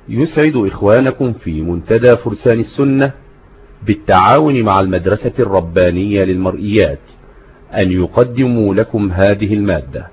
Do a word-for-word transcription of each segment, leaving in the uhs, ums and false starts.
يسعد إخوانكم في منتدى فرسان السنة بالتعاون مع المدرسة الربانية للمرئيات أن يقدموا لكم هذه المادة.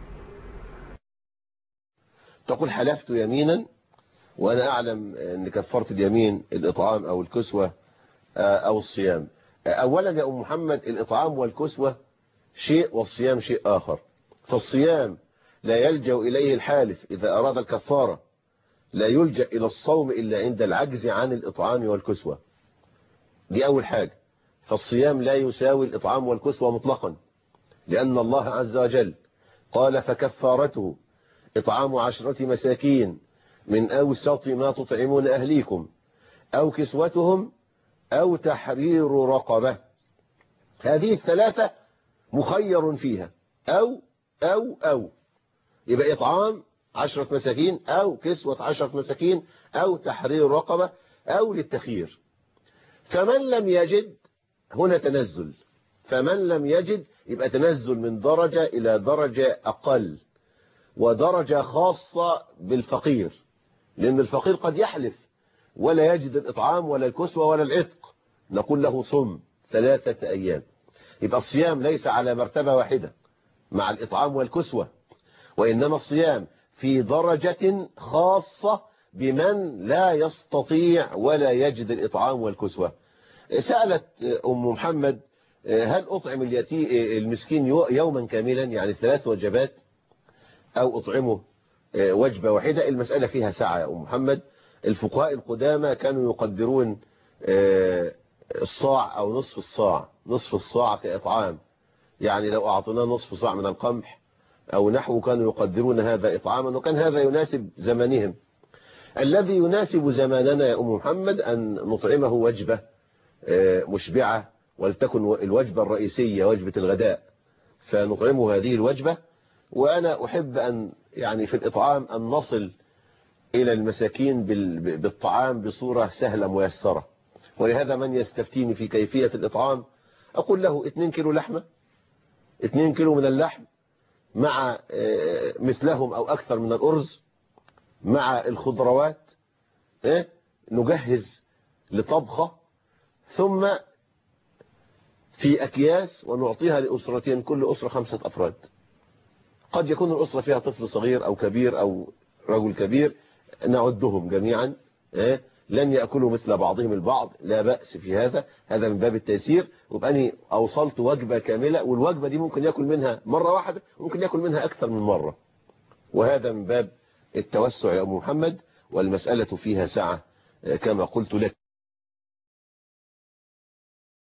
تقول حلفت يمينا وأنا أعلم أن كفارة اليمين الإطعام أو الكسوة أو الصيام. أولا يا أم محمد، الإطعام والكسوة شيء والصيام شيء آخر. فالصيام لا يلجأ إليه الحالف إذا أراد الكفارة، لا يلجأ إلى الصوم إلا عند العجز عن الإطعام والكسوة. دي أول حاجة. فالصيام لا يساوي الإطعام والكسوة مطلقا، لأن الله عز وجل قال فكفارته إطعام عشرة مساكين من أوسط ما تطعمون أهليكم أو كسوتهم أو تحرير رقبة. هذه الثلاثة مخير فيها، أو أو أو يبقى إطعام عشرة مساكين أو كسوة عشرة مساكين أو تحرير رقبة أو للتخيير. فمن لم يجد هنا تنزل، فمن لم يجد يبقى تنزل من درجة إلى درجة أقل، ودرجة خاصة بالفقير، لأن الفقير قد يحلف ولا يجد الإطعام ولا الكسوة ولا العتق، نقول له صم ثلاثة أيام. يبقى الصيام ليس على مرتبة واحدة مع الإطعام والكسوة، وإنما الصيام في درجة خاصة بمن لا يستطيع ولا يجد الإطعام والكسوة. سألت أم محمد هل أطعم اليتي المسكين يوما كاملا، يعني ثلاث وجبات، أو أطعمه وجبة واحدة؟ المسألة فيها سعة يا أم محمد. الفقهاء القدامى كانوا يقدرون الصاع أو نصف الصاع، نصف الصاع كإطعام، يعني لو أعطيناه نصف صاع من القمح أو نحو كانوا يقدرون هذا إطعاما، وكان هذا يناسب زمانهم. الذي يناسب زماننا يا أم محمد أن نطعمه وجبة مشبعة، ولتكن الوجبة الرئيسية وجبة الغداء، فنطعمه هذه الوجبة. وأنا أحب أن يعني في الإطعام أن نصل إلى المساكين بالطعام بصورة سهلة ميسرة. ولهذا من يستفتيني في كيفية الإطعام أقول له اتنين كيلو لحمة، اتنين كيلو من اللحم مع مثلهم أو أكثر من الأرز مع الخضروات، نجهز لطبخة، ثم في أكياس ونعطيها لأسرتين، كل أسرة خمسة أفراد. قد يكون الأسرة فيها طفل صغير أو كبير أو رجل كبير، نعدهم جميعا، لن يأكلوا مثل بعضهم البعض، لا بأس في هذا، هذا من باب التيسير. وبأني أوصلت وجبة كاملة، والوجبة دي ممكن يأكل منها مرة واحدة، ممكن يأكل منها أكثر من مرة، وهذا من باب التوسع يا أم محمد. والمسألة فيها سعة كما قلت لك.